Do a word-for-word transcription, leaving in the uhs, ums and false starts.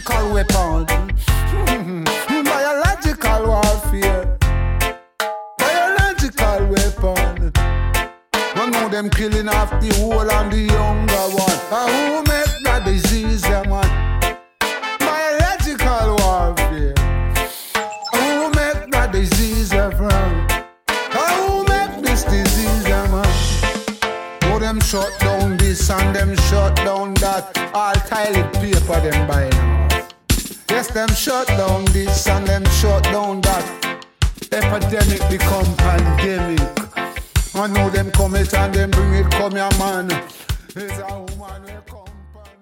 biological weapon. Biological warfare. Biological weapon. I know them killing off the whole and the younger one. Uh, who make that disease, yeah, man? Biological warfare. Who make that disease, yeah, from? Uh, who make this disease, yeah, man? Oh, them shut down this and them shut down that. All toilet paper them buying off. Yes, them shut down this and them shut down that. Epidemic become pandemic. I know them come it and them bring it, come here, man. It's a woman.